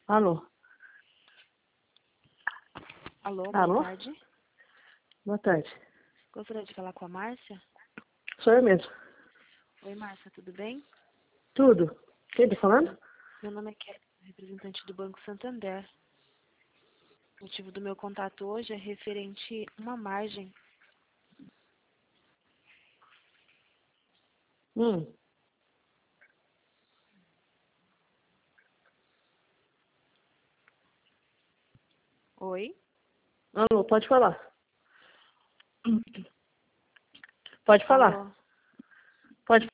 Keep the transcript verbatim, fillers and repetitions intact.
Alô? Alô, Alô? boa tarde. Boa tarde. Gostaria de falar com a Márcia? Sou eu mesmo. Oi, Márcia, tudo bem? Tudo. Quem tá falando? Meu nome é Kelly, representante do Banco Santander. O motivo do meu contato hoje é referente a uma margem. Hum. Oi? Alô, pode falar. Pode falar. Alô? Pode